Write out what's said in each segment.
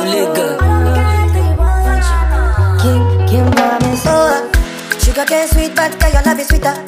only girl. Kim promise. Oh, sugar cane sweet, but girl, your love is sweeter.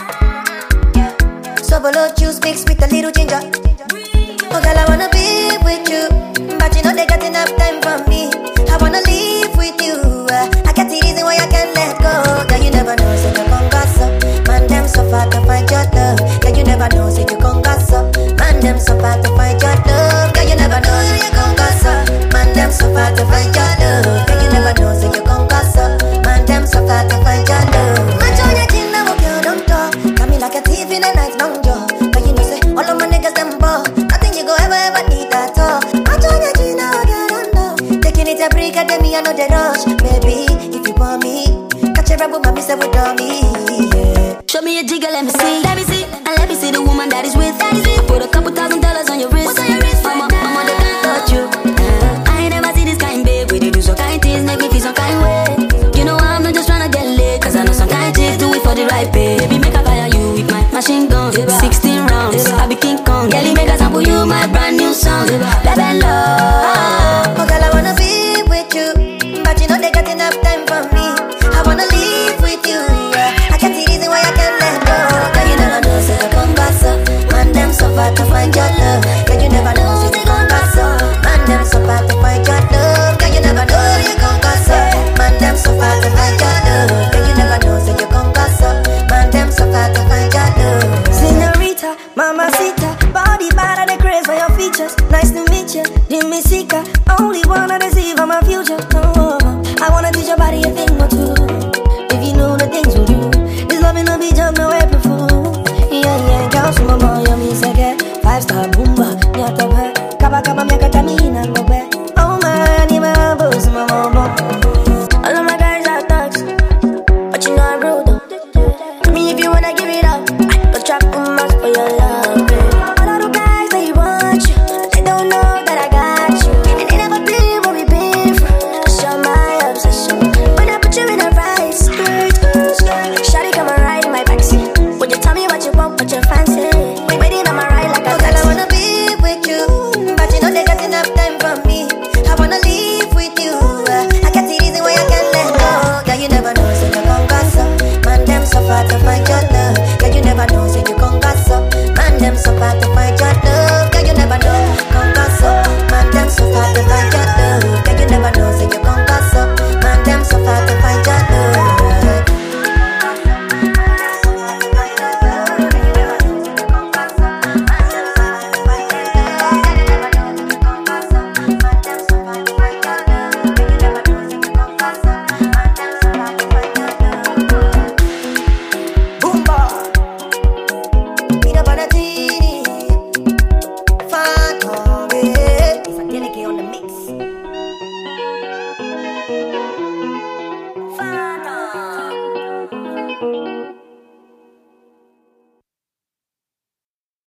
Sobolo juice mixed with a little ginger. Oh girl, I wanna be with you, but you know they got enough time for me. I wanna live with you. I got the reason why I can't let go. Girl, you never know, say you gon' gossip. Man, them so far to find your love. Girl, you never know, say you gon' gossip. Man, them so far to find your love. Girl, you never know, say you gon' gossip. Man, them so far to find your love. Girl, you never know, say you gon' gossip. Man, them so far to find your love. Man, show your chin, I hope you don't talk. Got me like a thief in a night long jaw. But you know, say all of my niggas them ball. Nothing you go ever need at all. Man, show your chin, I hope you don't know. Taking it a break, and then me I know the rush. Baby, if you want me, catch a rebel, mommy say with me. Yeah. Show me a jigger, let me see. Let me see. And let me see the woman that is with. Put a couple $1,000 on your wrist. What's on your wrist? I'm on the can't touch you. I ain't never seen this kind, babe. We do some kind things, make me feel some kind way. You know I'm not just tryna get laid, cause I know some kind chicks do it for the right pay. Baby, make a fire you with my machine gun. 16 rounds, I be King Kong. Girlie, make a sample you my brand new song. Baby, love. Oh girl, I wanna be with you, but you know they got enough time for me. I wanna live with you. I got the reason why I can't let go. Girl, you never know, say you gon' gossip. Man, them so far to find your love. Girl, you never know, say you gon' gossip. Man, them so far to find your love. Girl, you never know, you gon' gossip. Man, them so far to find your love. Girl, you never know, say you gon' gossip. Man, them so far to find your love. Señorita, mamacita, body bad and the craze for your features. Nice to meet you, Jimmy Seeker. Only wanna deceive on my future. Oh, I wanna teach your body a thing or two. If you know the things we do, this loving no be just no April Fool. Yeah, yeah, girls, mama, you me say get 5-star boomba, nyata